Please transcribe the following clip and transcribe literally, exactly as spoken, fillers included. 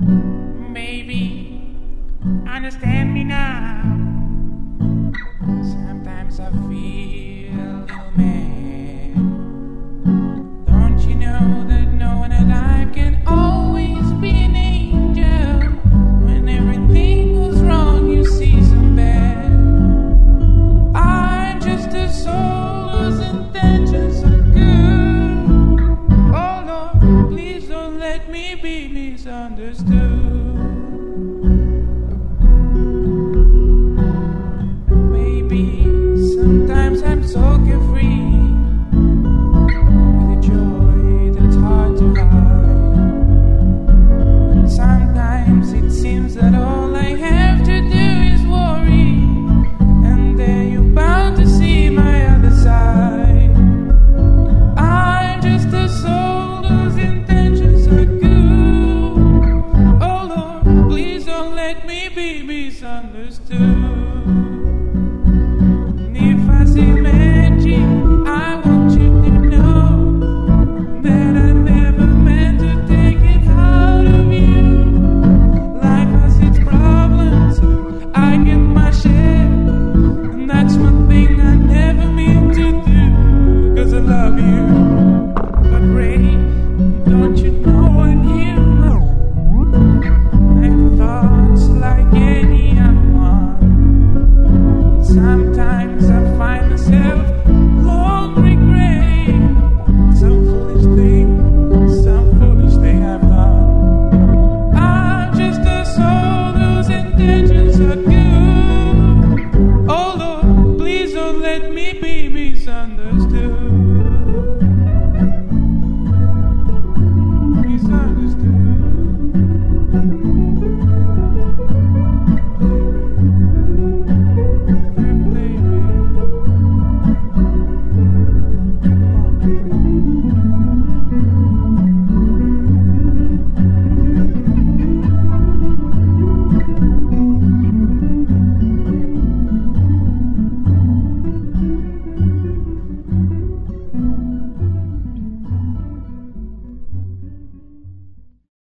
Maybe understand me now. Sometimes I feel a little mad. Don't you know that no one alive can always be an angel? When everything goes wrong, you see some bad. I'm just a soul whose intentions are good. Oh Lord, please don't let me be misunderstood. Sometimes I'm so carefree, with a joy that's hard to hide. And sometimes it seems that all I have to do is worry, and then you're bound to see my other side. I'm just a soul whose intentions are good. Oh Lord, please don't let me be misunderstood.